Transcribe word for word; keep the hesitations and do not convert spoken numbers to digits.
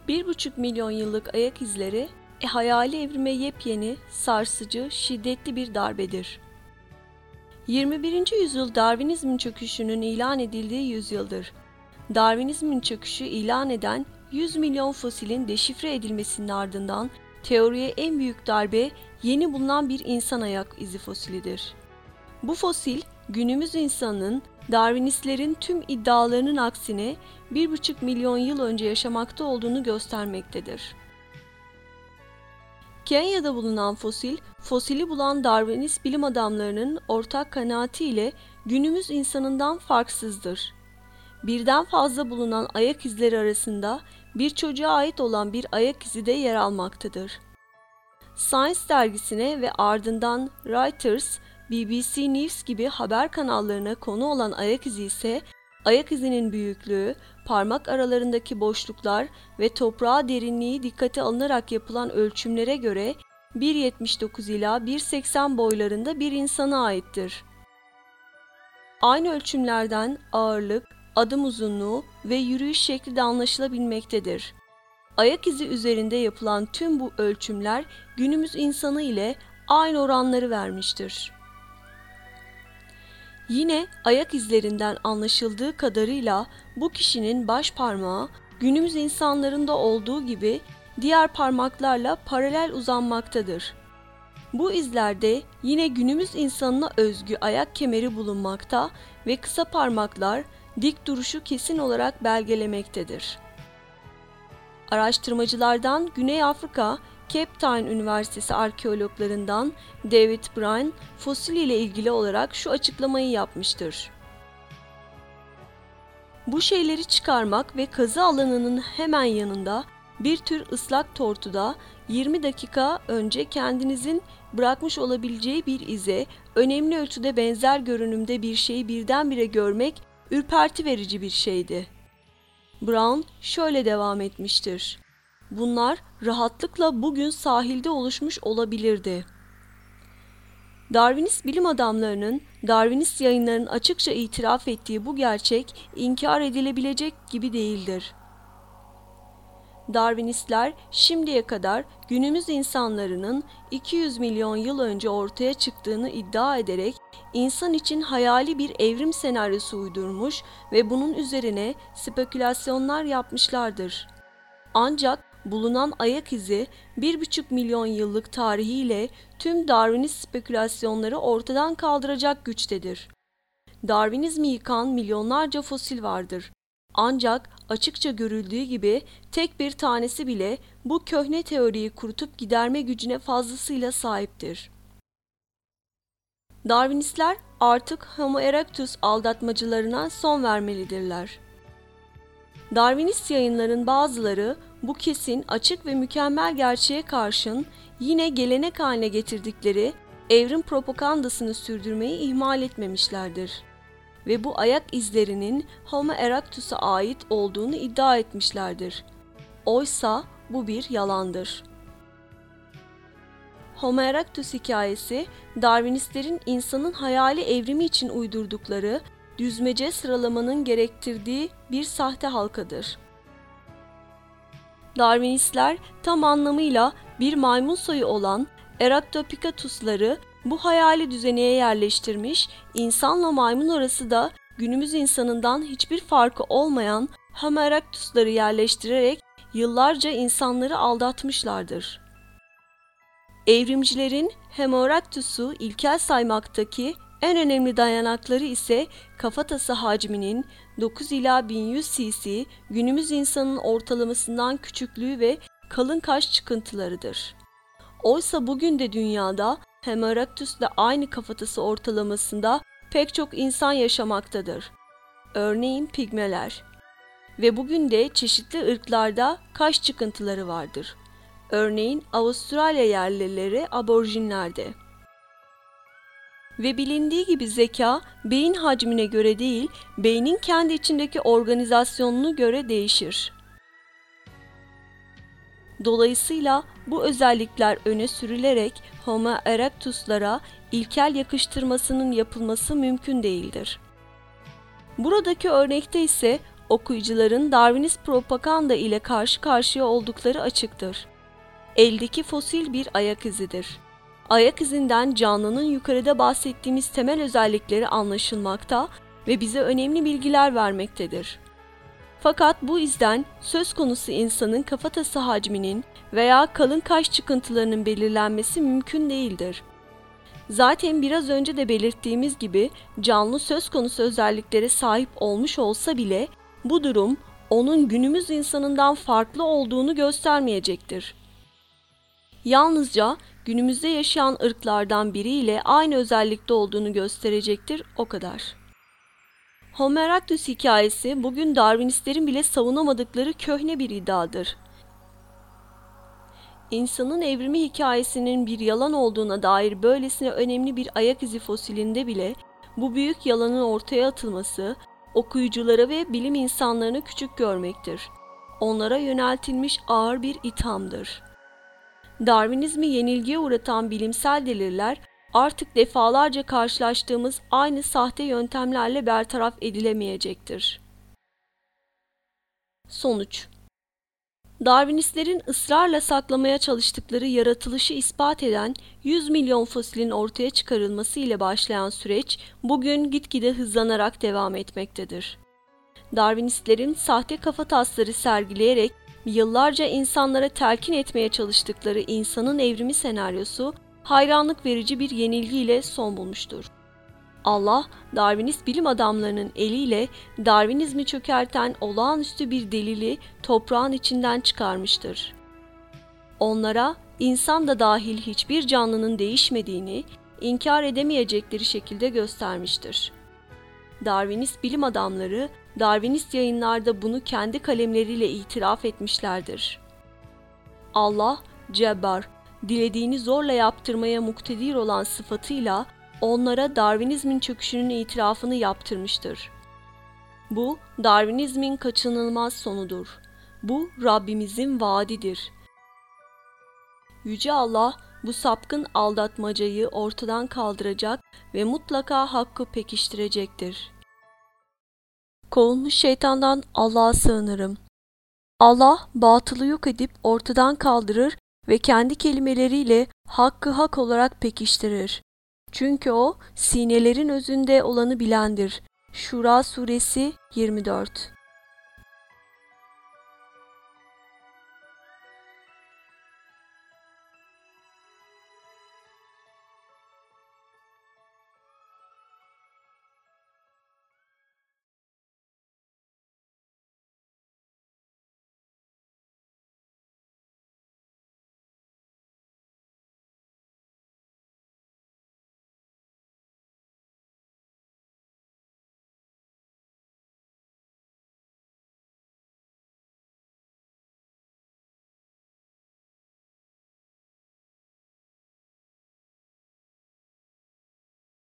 Bir buçuk milyon yıllık ayak izleri, e, hayali evrime yepyeni, sarsıcı, şiddetli bir darbedir. yirmi birinci yüzyıl Darwinizmin çöküşünün ilan edildiği yüzyıldır. Darwinizmin çöküşü ilan eden yüz milyon fosilin deşifre edilmesinin ardından teoriye en büyük darbe yeni bulunan bir insan ayak izi fosilidir. Bu fosil, günümüz insanının Darwinistlerin tüm iddialarının aksine bir buçuk milyon yıl önce yaşamakta olduğunu göstermektedir. Kenya'da bulunan fosil, fosili bulan Darwinist bilim adamlarının ortak kanaatiyle günümüz insanından farksızdır. Birden fazla bulunan ayak izleri arasında bir çocuğa ait olan bir ayak izi de yer almaktadır. Science dergisine ve ardından Reuters, B B C News gibi haber kanallarına konu olan ayak izi ise, ayak izinin büyüklüğü, parmak aralarındaki boşluklar ve toprağa derinliği dikkate alınarak yapılan ölçümlere göre bir yetmiş dokuz ila bir seksen boylarında bir insana aittir. Aynı ölçümlerden ağırlık, adım uzunluğu ve yürüyüş şekli de anlaşılabilmektedir. Ayak izi üzerinde yapılan tüm bu ölçümler günümüz insanı ile aynı oranları vermiştir. Yine ayak izlerinden anlaşıldığı kadarıyla bu kişinin baş parmağı günümüz insanlarında olduğu gibi diğer parmaklarla paralel uzanmaktadır. Bu izlerde yine günümüz insanına özgü ayak kemeri bulunmakta ve kısa parmaklar dik duruşu kesin olarak belgelemektedir. Araştırmacılardan Güney Afrika, Cape Town Üniversitesi arkeologlarından David Bryan, fosil ile ilgili olarak şu açıklamayı yapmıştır. Bu şeyleri çıkarmak ve kazı alanının hemen yanında bir tür ıslak tortuda yirmi dakika önce kendinizin bırakmış olabileceği bir ize önemli ölçüde benzer görünümde bir şeyi birdenbire görmek ürperti verici bir şeydi. Brown şöyle devam etmiştir. Bunlar rahatlıkla bugün sahilde oluşmuş olabilirdi. Darwinist bilim adamlarının, Darwinist yayınlarının açıkça itiraf ettiği bu gerçek inkar edilebilecek gibi değildir. Darwinistler şimdiye kadar günümüz insanlarının iki yüz milyon yıl önce ortaya çıktığını iddia ederek insan için hayali bir evrim senaryosu uydurmuş ve bunun üzerine spekülasyonlar yapmışlardır. Ancak bulunan ayak izi bir buçuk milyon yıllık tarihiyle tüm Darwinist spekülasyonları ortadan kaldıracak güçtedir. Darwinizmi yıkan milyonlarca fosil vardır. Ancak açıkça görüldüğü gibi tek bir tanesi bile bu köhne teoriyi kurutup giderme gücüne fazlasıyla sahiptir. Darwinistler artık Homo erectus aldatmacılarına son vermelidirler. Darwinist yayınların bazıları bu kesin, açık ve mükemmel gerçeğe karşın yine gelenek haline getirdikleri evrim propagandasını sürdürmeyi ihmal etmemişlerdir. Ve bu ayak izlerinin Homo erectus'a ait olduğunu iddia etmişlerdir. Oysa bu bir yalandır. Homo erectus hikayesi, Darwinistlerin insanın hayali evrimi için uydurdukları düzmece sıralamanın gerektirdiği bir sahte halkadır. Darwinistler tam anlamıyla bir maymun soyu olan Erectopicatus'ları bu hayali düzeneye yerleştirmiş, insanla maymun arası da günümüz insanından hiçbir farkı olmayan Homo erectus'ları yerleştirerek yıllarca insanları aldatmışlardır. Evrimcilerin Homo erectus'u ilkel saymaktaki en önemli dayanakları ise kafatası hacminin dokuz ila bin yüz cc günümüz insanın ortalamasından küçüklüğü ve kalın kaş çıkıntılarıdır. Oysa bugün de dünyada Homo erectus'la aynı kafatası ortalamasında pek çok insan yaşamaktadır. Örneğin pigmeler. Ve bugün de çeşitli ırklarda kaş çıkıntıları vardır. Örneğin Avustralya yerlileri aborjinlerde. Ve bilindiği gibi zeka, beyin hacmine göre değil, beynin kendi içindeki organizasyonuna göre değişir. Dolayısıyla bu özellikler öne sürülerek Homo erectus'lara ilkel yakıştırmasının yapılması mümkün değildir. Buradaki örnekte ise Okuyucuların Darwinist propaganda ile karşı karşıya oldukları açıktır. Eldeki fosil bir ayak izidir. Ayak izinden canlının yukarıda bahsettiğimiz temel özellikleri anlaşılmakta ve bize önemli bilgiler vermektedir. Fakat bu izden söz konusu insanın kafatası hacminin veya kalın kaş çıkıntılarının belirlenmesi mümkün değildir. Zaten biraz önce de belirttiğimiz gibi canlı söz konusu özelliklere sahip olmuş olsa bile bu durum onun günümüz insanından farklı olduğunu göstermeyecektir. Yalnızca günümüzde yaşayan ırklardan biriyle aynı özellikte olduğunu gösterecektir, o kadar. Homo erectus hikayesi bugün Darwinistlerin bile savunamadıkları köhne bir iddiadır. İnsanın evrimi hikayesinin bir yalan olduğuna dair böylesine önemli bir ayak izi fosilinde bile bu büyük yalanın ortaya atılması, okuyucuları ve bilim insanlarını küçük görmektir. Onlara yöneltilmiş ağır bir ithamdır. Darwinizmi yenilgiye uğratan bilimsel deliller artık defalarca karşılaştığımız aynı sahte yöntemlerle bertaraf edilemeyecektir. Sonuç: Darwinistlerin ısrarla saklamaya çalıştıkları yaratılışı ispat eden yüz milyon fosilin ortaya çıkarılması ile başlayan süreç bugün gitgide hızlanarak devam etmektedir. Darwinistlerin sahte kafatasları sergileyerek yıllarca insanlara telkin etmeye çalıştıkları insanın evrimi senaryosu hayranlık verici bir yenilgiyle son bulmuştur. Allah, Darwinist bilim adamlarının eliyle Darwinizmi çökerten olağanüstü bir delili toprağın içinden çıkarmıştır. Onlara insan da dahil hiçbir canlının değişmediğini inkar edemeyecekleri şekilde göstermiştir. Darwinist bilim adamları Darwinist yayınlarda bunu kendi kalemleriyle itiraf etmişlerdir. Allah, Cebbar, dilediğini zorla yaptırmaya muktedir olan sıfatıyla onlara Darwinizmin çöküşünün itirafını yaptırmıştır. Bu, Darwinizmin kaçınılmaz sonudur. Bu, Rabbimizin vaadidir. Yüce Allah, bu sapkın aldatmacayı ortadan kaldıracak ve mutlaka hakkı pekiştirecektir. Kovulmuş şeytandan Allah'a sığınırım. Allah, batılı yok edip ortadan kaldırır ve kendi kelimeleriyle hakkı hak olarak pekiştirir. Çünkü o, sinelerin özünde olanı bilendir. Şura Suresi yirmi dört.